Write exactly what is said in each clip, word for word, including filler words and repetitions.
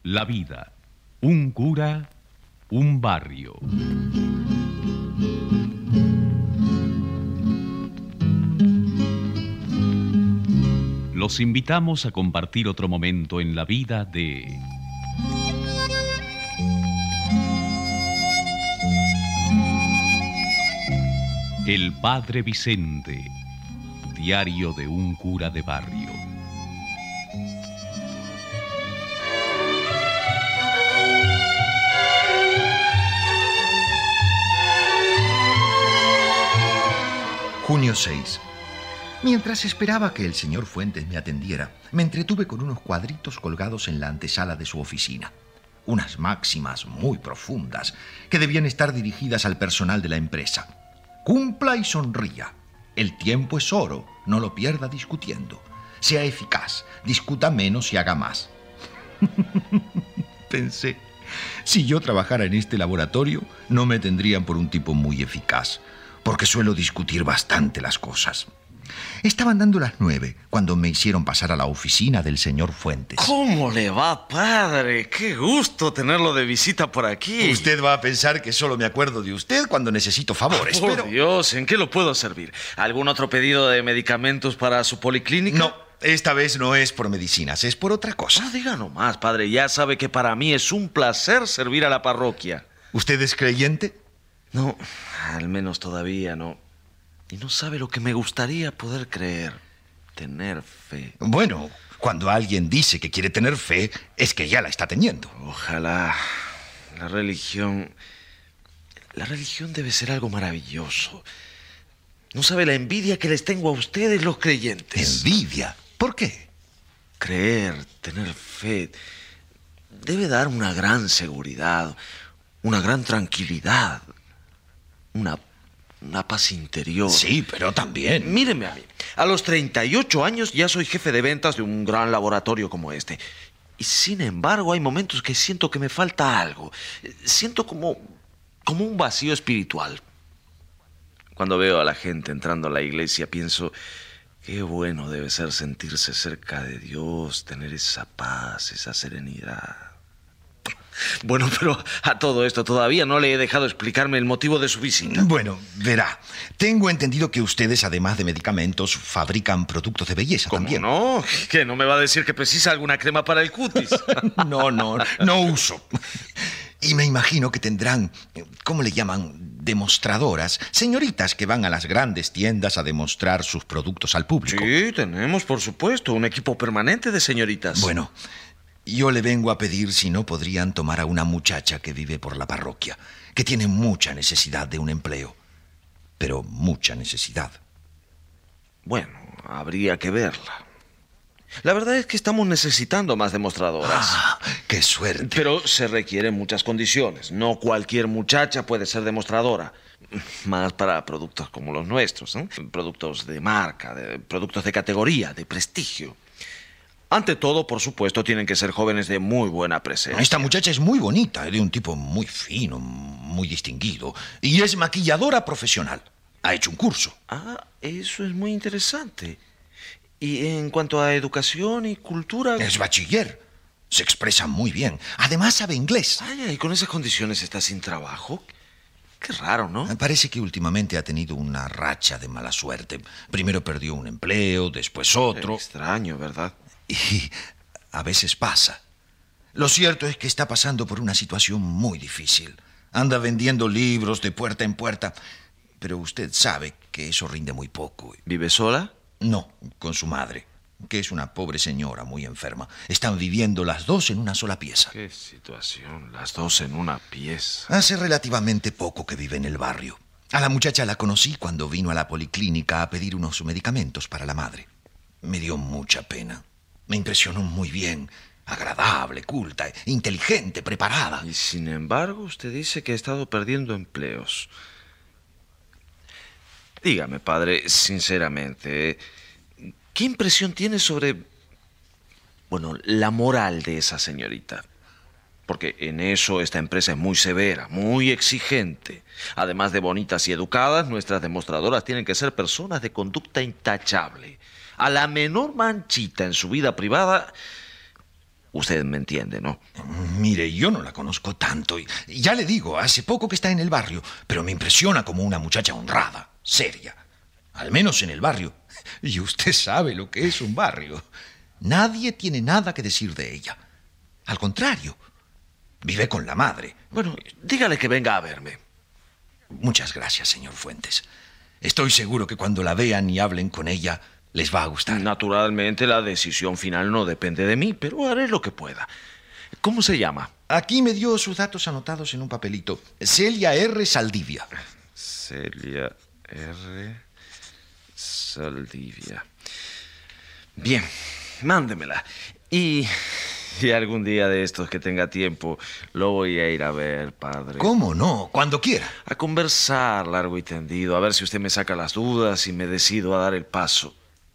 La vida, un cura, un barrio. Los invitamos a compartir otro momento en la vida de... El Padre Vicente, diario de un cura de barrio. junio seis. Mientras esperaba que el señor Fuentes me atendiera, me entretuve con unos cuadritos colgados en la antesala de su oficina. Unas máximas muy profundas que debían estar dirigidas al personal de la empresa. Cumpla y sonría. El tiempo es oro, no lo pierda discutiendo. Sea eficaz, discuta menos y haga más. Pensé, si yo trabajara en este laboratorio, no me tendrían por un tipo muy eficaz, porque suelo discutir bastante las cosas. Estaban dando las nueve cuando me hicieron pasar a la oficina del señor Fuentes. ¿Cómo le va, padre? Qué gusto tenerlo de visita por aquí. Usted va a pensar que solo me acuerdo de usted cuando necesito favores, Por pero... Dios, ¿en qué lo puedo servir? ¿Algún otro pedido de medicamentos para su policlínica? No, esta vez no es por medicinas, es por otra cosa. No diga nomás, padre. Ya sabe que para mí es un placer servir a la parroquia. ¿Usted es creyente? No, al menos todavía no. Y no sabe lo que me gustaría poder creer. Tener fe. Bueno, cuando alguien dice que quiere tener fe, es que ya la está teniendo. Ojalá. La religión... La religión debe ser algo maravilloso. No sabe la envidia que les tengo a ustedes, los creyentes. ¿Envidia? ¿Por qué? Creer, tener fe, debe dar una gran seguridad, una gran tranquilidad, una... Una paz interior. Sí, pero también... Míreme a mí. A los treinta y ocho años ya soy jefe de ventas de un gran laboratorio como este. Y sin embargo hay momentos que siento que me falta algo. Siento como... como un vacío espiritual. Cuando veo a la gente entrando a la iglesia pienso... Qué bueno debe ser sentirse cerca de Dios, tener esa paz, esa serenidad. Bueno, pero a todo esto todavía no le he dejado explicarme el motivo de su visita. Bueno, verá, tengo entendido que ustedes, además de medicamentos, fabrican productos de belleza ¿Cómo también. no? ¿Qué, no me va a decir que precisa alguna crema para el cutis? No, no, no uso. Y me imagino que tendrán, ¿cómo le llaman? Demostradoras, señoritas que van a las grandes tiendas a demostrar sus productos al público. Sí, tenemos, por supuesto, un equipo permanente de señoritas. Bueno, yo le vengo a pedir si no podrían tomar a una muchacha que vive por la parroquia, que tiene mucha necesidad de un empleo, pero mucha necesidad. Bueno, habría que verla. La verdad es que estamos necesitando más demostradoras. ¡Ah, qué suerte! Pero se requieren muchas condiciones. No cualquier muchacha puede ser demostradora. Más para productos como los nuestros, ¿eh? Productos de marca, de, productos de categoría, de prestigio. Ante todo, por supuesto, tienen que ser jóvenes de muy buena presencia. Esta muchacha es muy bonita, de un tipo muy fino, muy distinguido. Y es maquilladora profesional. Ha hecho un curso. Ah, eso es muy interesante. Y en cuanto a educación y cultura... Es bachiller. Se expresa muy bien. Además sabe inglés. Ay, ¿y con esas condiciones está sin trabajo? Qué raro, ¿no? Parece que últimamente ha tenido una racha de mala suerte. Primero perdió un empleo, después otro. Extraño, ¿verdad? Y a veces pasa. Lo cierto es que está pasando por una situación muy difícil. Anda vendiendo libros de puerta en puerta. Pero usted sabe que eso rinde muy poco. ¿Vive sola? No, con su madre, que es una pobre señora muy enferma. Están viviendo las dos en una sola pieza. ¿Qué situación? Las dos en una pieza. Hace relativamente poco que vive en el barrio. A la muchacha la conocí cuando vino a la policlínica a pedir unos medicamentos para la madre. Me dio mucha pena. Me impresionó muy bien. Agradable, culta, inteligente, preparada. Y sin embargo, usted dice que ha estado perdiendo empleos. Dígame, padre, sinceramente, ¿qué impresión tiene sobre, bueno, la moral de esa señorita? Porque en eso esta empresa es muy severa, muy exigente. Además de bonitas y educadas, nuestras demostradoras tienen que ser personas de conducta intachable. A la menor manchita en su vida privada Usted me entiende, ¿no? Mire, yo no la conozco tanto. Y ya le digo, hace poco que está en el barrio, pero me impresiona como una muchacha honrada, seria. Al menos en el barrio. Y usted sabe lo que es un barrio. Nadie tiene nada que decir de ella. Al contrario, vive con la madre. Bueno, dígale que venga a verme. Muchas gracias, señor Fuentes. Estoy seguro que cuando la vean y hablen con ella, les va a gustar. Naturalmente, la decisión final no depende de mí, pero haré lo que pueda. ¿Cómo se llama? Aquí me dio sus datos anotados en un papelito. Celia R. Saldivia. Celia R. Saldivia. Bien, mándemela. Y, y algún día de estos que tenga tiempo, lo voy a ir a ver, padre. ¿Cómo no? Cuando quiera. A conversar largo y tendido, a ver si usted me saca las dudas y me decido a dar el paso.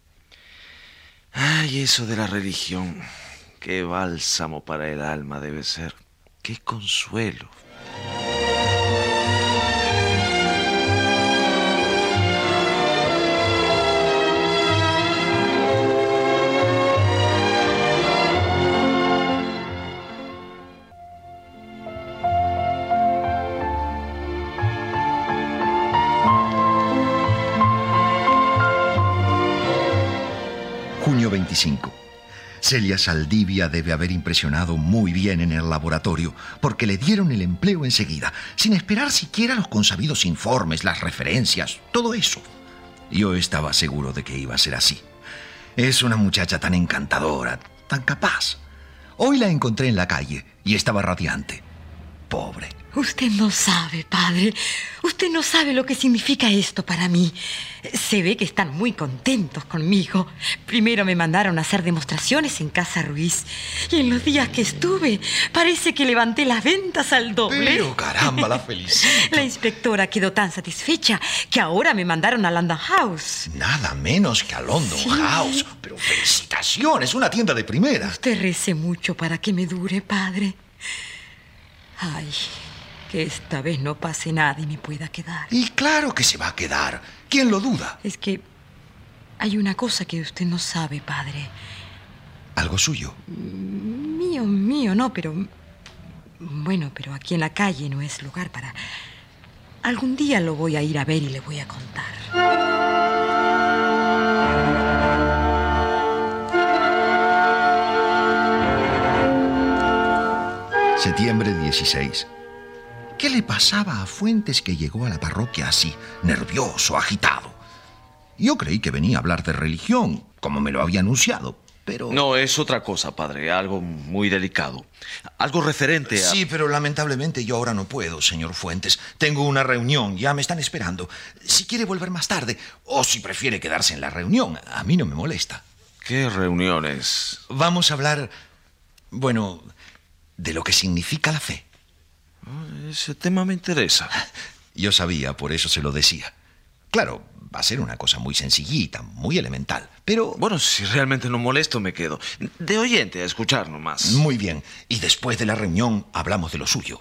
Ay, eso de la religión. Qué bálsamo para el alma debe ser. Qué consuelo. junio veinticinco. Celia Saldivia debe haber impresionado muy bien en el laboratorio, porque le dieron el empleo enseguida, sin esperar siquiera los consabidos informes, las referencias, todo eso. Yo estaba seguro de que iba a ser así. Es una muchacha tan encantadora, tan capaz. Hoy la encontré en la calle y estaba radiante. Pobre. Usted no sabe, padre. Usted no sabe lo que significa esto para mí. Se ve que están muy contentos conmigo. Primero me mandaron a hacer demostraciones en Casa Ruiz. Y en los días que estuve, parece que levanté las ventas al doble. Pero caramba, la felicito. La inspectora quedó tan satisfecha que ahora me mandaron a London House. Nada menos que a London Sí. House. Pero felicitaciones, una tienda de primera. Usted rece mucho para que me dure, padre. Ay, que esta vez no pase nada y me pueda quedar. Y claro que se va a quedar. ¿Quién lo duda? Es que hay una cosa que usted no sabe, padre. ¿Algo suyo? Mío, mío, no, pero... Bueno, pero aquí en la calle no es lugar para... Algún día lo voy a ir a ver y le voy a contar. Septiembre dieciséis. ¿Qué le pasaba a Fuentes que llegó a la parroquia así, nervioso, agitado? Yo creí que venía a hablar de religión, como me lo había anunciado, pero... No, es otra cosa, padre, algo muy delicado. Algo referente a... Sí, pero lamentablemente yo ahora no puedo, señor Fuentes. Tengo una reunión, ya me están esperando. Si quiere volver más tarde, o si prefiere quedarse en la reunión, a mí no me molesta. ¿Qué reuniones? Vamos a hablar, bueno, de lo que significa la fe. Ese tema me interesa. Yo sabía, por eso se lo decía. Claro, va a ser una cosa muy sencillita, muy elemental, pero... Bueno, si realmente no molesto, me quedo. De oyente, a escuchar nomás. Muy bien. Y después de la reunión hablamos de lo suyo.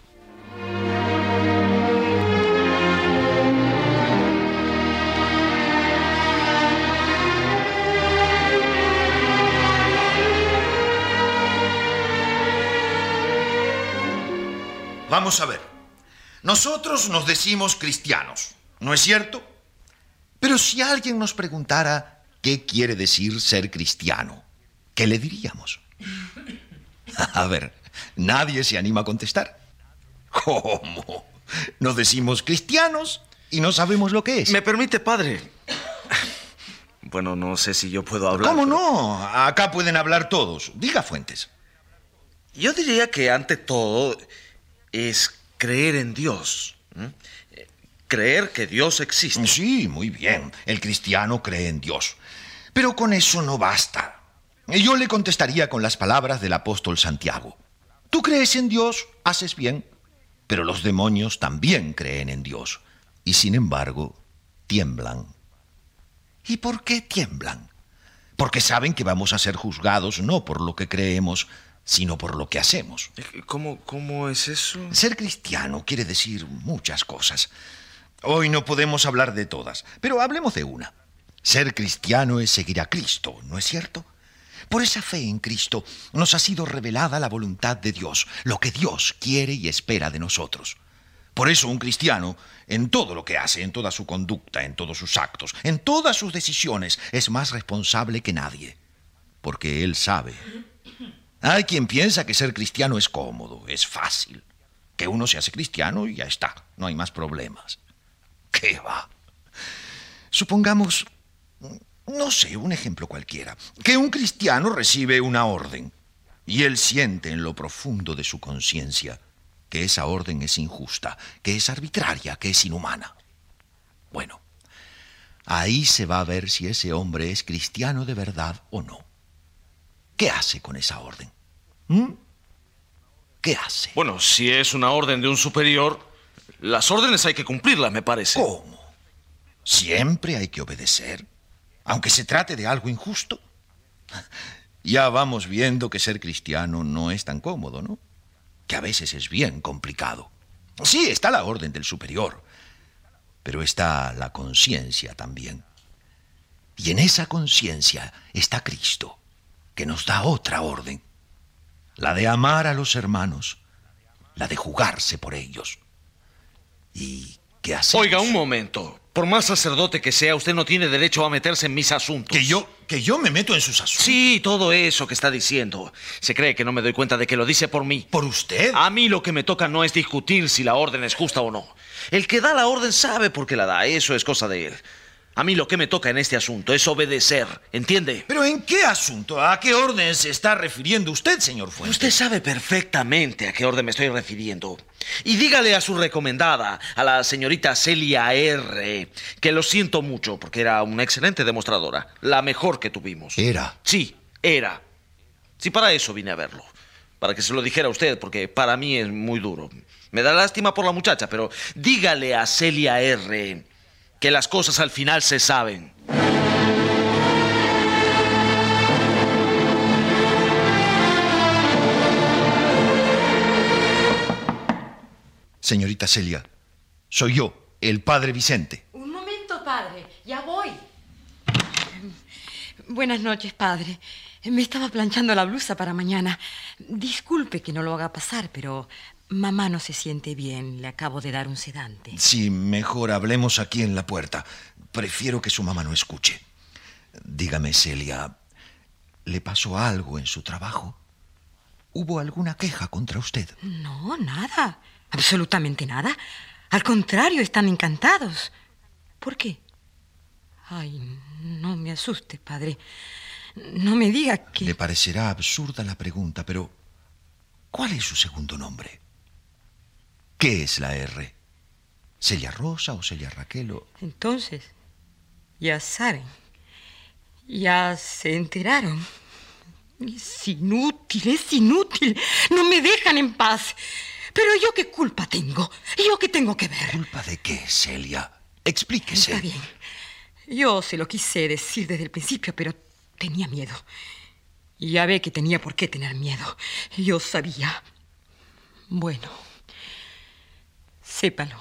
Vamos a ver. Nosotros nos decimos cristianos, ¿no es cierto? Pero si alguien nos preguntara qué quiere decir ser cristiano, ¿qué le diríamos? A ver, nadie se anima a contestar. ¿Cómo? Nos decimos cristianos y no sabemos lo que es. ¿Me permite, padre? Bueno, no sé si yo puedo hablar. ¿Cómo pero... no? Acá pueden hablar todos. Diga, Fuentes. Yo diría que ante todo es creer en Dios. ¿Mm? Creer que Dios existe. Sí, muy bien. El cristiano cree en Dios. Pero con eso no basta. Yo le contestaría con las palabras del apóstol Santiago. Tú crees en Dios, haces bien, pero los demonios también creen en Dios. Y sin embargo, tiemblan. ¿Y por qué tiemblan? Porque saben que vamos a ser juzgados no por lo que creemos, sino por lo que hacemos. ¿Cómo, cómo es eso? Ser cristiano quiere decir muchas cosas. Hoy no podemos hablar de todas, pero hablemos de una. Ser cristiano es seguir a Cristo, ¿no es cierto? Por esa fe en Cristo nos ha sido revelada la voluntad de Dios, lo que Dios quiere y espera de nosotros. Por eso un cristiano, en todo lo que hace, en toda su conducta, en todos sus actos, en todas sus decisiones, es más responsable que nadie, porque él sabe. Hay quien piensa que ser cristiano es cómodo, es fácil, que uno se hace cristiano y ya está, no hay más problemas. ¿Qué va? Supongamos, no sé, un ejemplo cualquiera, que un cristiano recibe una orden y él siente en lo profundo de su conciencia que esa orden es injusta, que es arbitraria, que es inhumana. Bueno, ahí se va a ver si ese hombre es cristiano de verdad o no. ¿Qué hace con esa orden? ¿Mm? ¿Qué hace? Bueno, si es una orden de un superior, las órdenes hay que cumplirlas, me parece. ¿Cómo? ¿Siempre hay que obedecer? Aunque se trate de algo injusto. Ya vamos viendo que ser cristiano no es tan cómodo, ¿no? Que a veces es bien complicado. Sí, está la orden del superior, pero está la conciencia también. Y en esa conciencia está Cristo, que nos da otra orden, la de amar a los hermanos, la de jugarse por ellos. ¿Y qué hacemos? Oiga, un momento. Por más sacerdote que sea, usted no tiene derecho a meterse en mis asuntos. ¿Que yo, que yo me meto en sus asuntos? Sí, todo eso que está diciendo. Se cree que no me doy cuenta de que lo dice por mí. ¿Por usted? A mí lo que me toca no es discutir si la orden es justa o no. El que da la orden sabe por qué la da. Eso es cosa de él. A mí lo que me toca en este asunto es obedecer, ¿entiende? ¿Pero en qué asunto? ¿A qué orden se está refiriendo usted, señor Fuentes? Usted sabe perfectamente a qué orden me estoy refiriendo. Y dígale a su recomendada, a la señorita Celia R., que lo siento mucho, porque era una excelente demostradora. La mejor que tuvimos. ¿Era? Sí, era. Sí, para eso vine a verlo. Para que se lo dijera a usted, porque para mí es muy duro. Me da lástima por la muchacha, pero dígale a Celia R., que las cosas al final se saben. Señorita Celia, soy yo, el padre Vicente. Un momento, padre, ya voy. Buenas noches, padre. Me estaba planchando la blusa para mañana. Disculpe que no lo haga pasar, pero mamá no se siente bien. Le acabo de dar un sedante. Sí, mejor hablemos aquí en la puerta. Prefiero que su mamá no escuche. Dígame, Celia, ¿le pasó algo en su trabajo? ¿Hubo alguna queja contra usted? No, nada. Absolutamente nada. Al contrario, están encantados. ¿Por qué? Ay, no me asuste, padre. No me diga que... Le parecerá absurda la pregunta, pero ¿cuál es su segundo nombre? ¿Qué es la R? ¿Celia Rosa o Celia Raquel o...? Entonces, ya saben. Ya se enteraron. Es inútil, es inútil. No me dejan en paz. Pero ¿yo qué culpa tengo? ¿Yo qué tengo que ver? ¿Culpa de qué, Celia? Explíquese. Está bien. Yo se lo quise decir desde el principio, pero tenía miedo. Y ya ve que tenía por qué tener miedo. Yo sabía. Bueno, sépalo.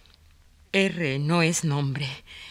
R no es nombre,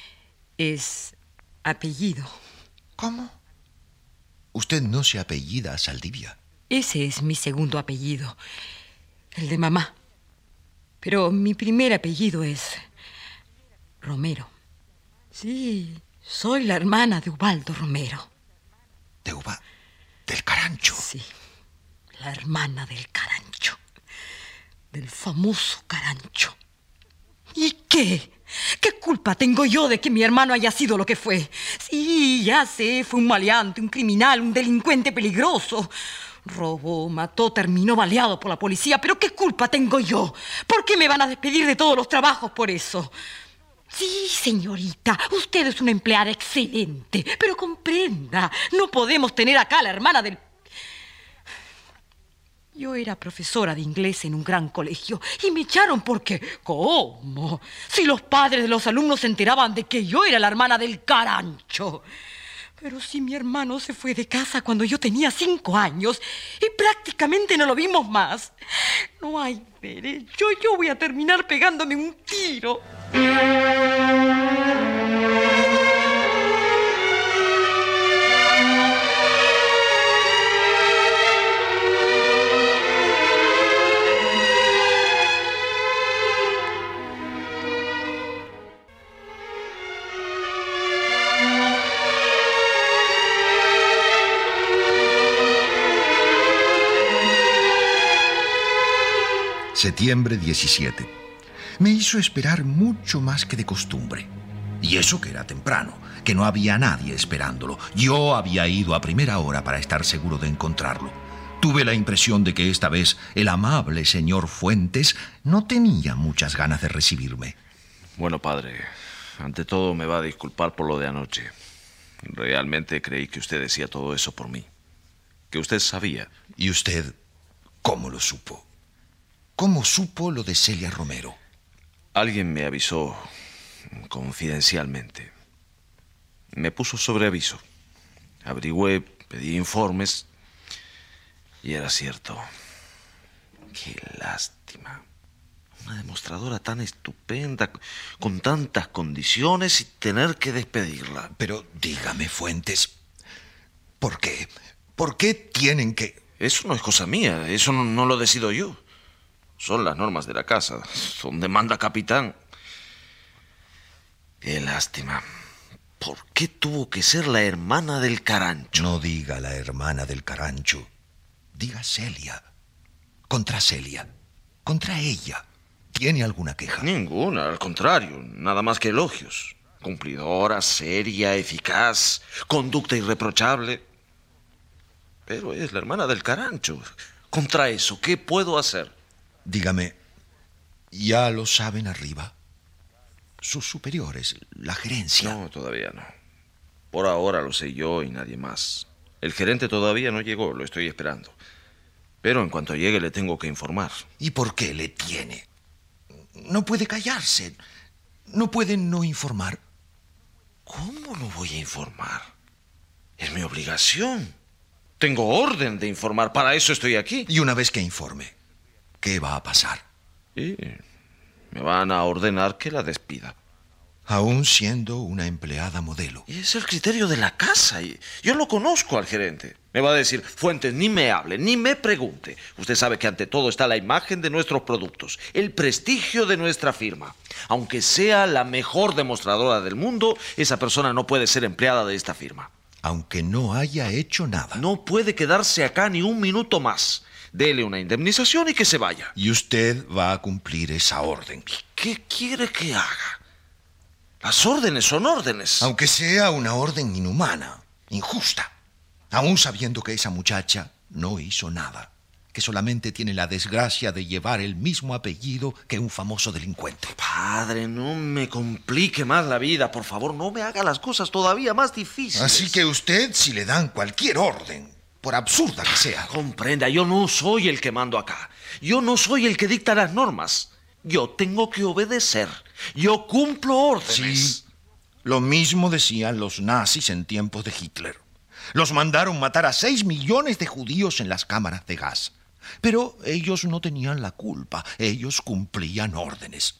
es apellido. ¿Cómo? Usted no se apellida Saldivia. Ese es mi segundo apellido, el de mamá. Pero mi primer apellido es Romero. Sí, soy la hermana de Ubaldo Romero. ¿De Uba? ¿Del Carancho? Sí, la hermana del Carancho. Del famoso Carancho. ¿Y qué? ¿Qué culpa tengo yo de que mi hermano haya sido lo que fue? Sí, ya sé, fue un maleante, un criminal, un delincuente peligroso. Robó, mató, terminó baleado por la policía. ¿Pero qué culpa tengo yo? ¿Por qué me van a despedir de todos los trabajos por eso? Sí, señorita, usted es una empleada excelente, pero comprenda, no podemos tener acá a la hermana del... Yo era profesora de inglés en un gran colegio y me echaron porque... ¿Cómo? Si los padres de los alumnos se enteraban de que yo era la hermana del Carancho. Pero si mi hermano se fue de casa cuando yo tenía cinco años y prácticamente no lo vimos más. No hay derecho. Yo voy a terminar pegándome un tiro. Septiembre diecisiete. Me hizo esperar mucho más que de costumbre. Y eso que era temprano, que no había nadie esperándolo. Yo había ido a primera hora para estar seguro de encontrarlo. Tuve la impresión de que esta vez el amable señor Fuentes no tenía muchas ganas de recibirme. Bueno, padre, ante todo me va a disculpar por lo de anoche. Realmente creí que usted decía todo eso por mí. Que usted sabía. ¿Y usted cómo lo supo? ¿Cómo supo lo de Celia Romero? Alguien me avisó confidencialmente. Me puso sobre aviso. Averigüé, pedí informes y era cierto. Qué lástima. Una demostradora tan estupenda, con tantas condiciones y tener que despedirla. Pero dígame, Fuentes, ¿por qué? ¿Por qué tienen que...? Eso no es cosa mía, eso no, no lo decido yo. Son las normas de la casa, donde manda capitán. Qué lástima. ¿Por qué tuvo que ser la hermana del Carancho? No diga la hermana del Carancho. Diga Celia. Contra Celia. Contra ella. ¿Tiene alguna queja? Ninguna, al contrario. Nada más que elogios. Cumplidora, seria, eficaz, conducta irreprochable. Pero es la hermana del Carancho. Contra eso, ¿qué puedo hacer? Dígame, ¿ya lo saben arriba? Sus superiores, la gerencia. No, todavía no. Por ahora lo sé yo y nadie más. El gerente todavía no llegó, lo estoy esperando. Pero en cuanto llegue le tengo que informar. ¿Y por qué le tiene? No puede callarse. No puede no informar. ¿Cómo lo voy a informar? Es mi obligación. Tengo orden de informar, para eso estoy aquí. Y una vez que informe, ¿qué va a pasar? Y me van a ordenar que la despida. Aún siendo una empleada modelo. Y es el criterio de la casa. Y yo lo conozco al gerente. Me va a decir, Fuentes, ni me hable, ni me pregunte. Usted sabe que ante todo está la imagen de nuestros productos, el prestigio de nuestra firma. Aunque sea la mejor demostradora del mundo, esa persona no puede ser empleada de esta firma. Aunque no haya hecho nada. No puede quedarse acá ni un minuto más. Dele una indemnización y que se vaya. Y usted va a cumplir esa orden. ¿Qué quiere que haga? Las órdenes son órdenes. Aunque sea una orden inhumana, injusta. Aún sabiendo que esa muchacha no hizo nada. Que solamente tiene la desgracia de llevar el mismo apellido que un famoso delincuente. Padre, no me complique más la vida, por favor. No me haga las cosas todavía más difíciles. Así que usted, si le dan cualquier orden, por absurda que sea... Comprenda, yo no soy el que mando acá. Yo no soy el que dicta las normas. Yo tengo que obedecer. Yo cumplo órdenes. Sí, lo mismo decían los nazis en tiempos de Hitler. Los mandaron matar a seis millones de judíos en las cámaras de gas. Pero ellos no tenían la culpa. Ellos cumplían órdenes.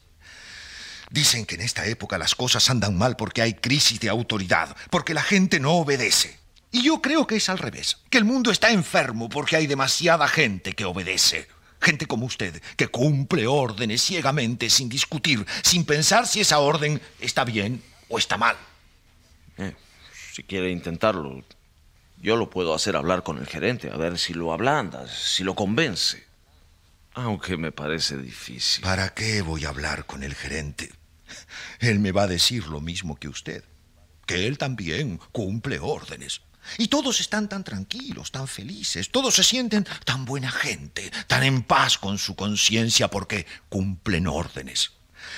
Dicen que en esta época las cosas andan mal porque hay crisis de autoridad, porque la gente no obedece. Y yo creo que es al revés, que el mundo está enfermo porque hay demasiada gente que obedece. Gente como usted, que cumple órdenes ciegamente, sin discutir, sin pensar si esa orden está bien o está mal. Eh, si quiere intentarlo, yo lo puedo hacer hablar con el gerente, a ver si lo ablanda, si lo convence. Aunque me parece difícil. ¿Para qué voy a hablar con el gerente? Él me va a decir lo mismo que usted, que él también cumple órdenes. Y todos están tan tranquilos, tan felices, todos se sienten tan buena gente, tan en paz con su conciencia porque cumplen órdenes.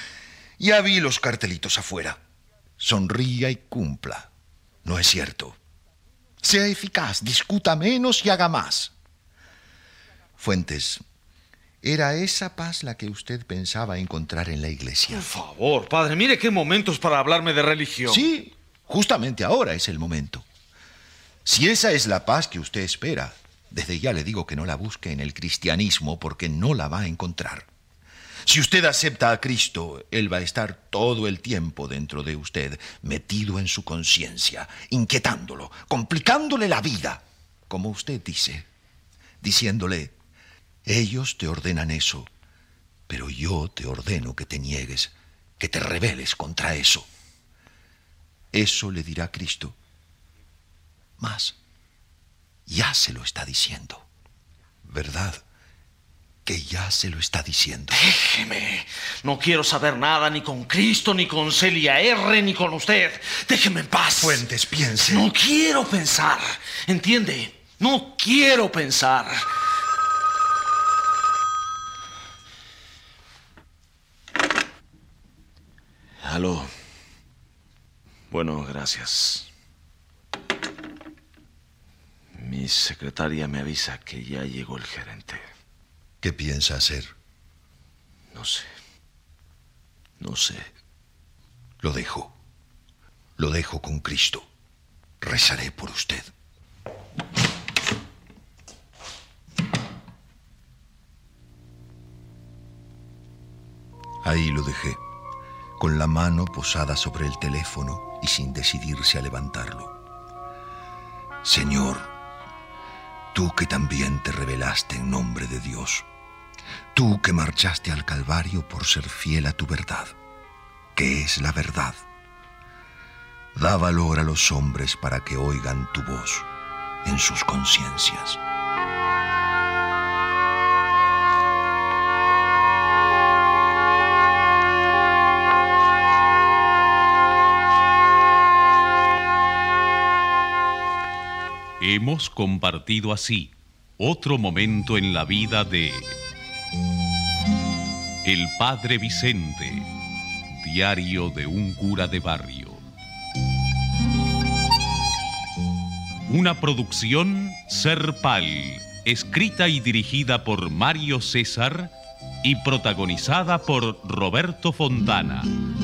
Ya vi los cartelitos afuera. Sonría y cumpla. ¿No es cierto? Sea eficaz, discuta menos y haga más. Fuentes, ¿era esa paz la que usted pensaba encontrar en la iglesia? Por favor, padre, mire qué momentos para hablarme de religión. Sí, justamente ahora es el momento. Si esa es la paz que usted espera, desde ya le digo que no la busque en el cristianismo porque no la va a encontrar. Si usted acepta a Cristo, Él va a estar todo el tiempo dentro de usted, metido en su conciencia, inquietándolo, complicándole la vida, como usted dice, diciéndole, ellos te ordenan eso, pero yo te ordeno que te niegues, que te rebeles contra eso. Eso le dirá Cristo. Más, ya se lo está diciendo, ¿verdad? que ya se lo está diciendo. Déjeme. No quiero saber nada ni con Cristo, ni con Celia R., ni con usted. Déjeme en paz. Fuentes, piense. No quiero pensar. ¿Entiende? No quiero pensar. Aló. Bueno, gracias. Mi secretaria me avisa que ya llegó el gerente. ¿Qué piensa hacer? No sé. No sé. Lo dejo. Lo dejo con Cristo. Rezaré por usted. Ahí lo dejé, con la mano posada sobre el teléfono y sin decidirse a levantarlo. Señor, tú que también te revelaste en nombre de Dios, tú que marchaste al Calvario por ser fiel a tu verdad, que es la verdad, da valor a los hombres para que oigan tu voz en sus conciencias. Hemos compartido así otro momento en la vida de El Padre Vicente, diario de un cura de barrio. Una producción Serpal, escrita y dirigida por Mario César y protagonizada por Roberto Fontana.